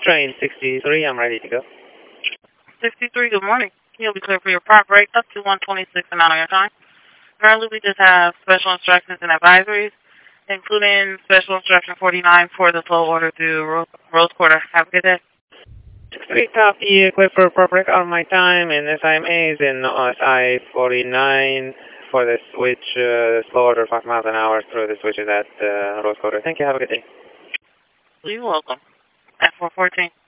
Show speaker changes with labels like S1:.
S1: train 63, I'm ready to go.
S2: 63, good morning. You'll be clear for your prop rate up to 126 and out on your time. Currently, we just have special instructions and advisories, including special instruction 49 for the slow order through Rose Quarter. Have a good day.
S1: 63 copy, equipped for prop rate on my time, and SIMA is in SI 49 for the switch, slow order 5 miles an hour through the switches at Rose Quarter. Thank you, have a good day.
S2: You're welcome. At 414.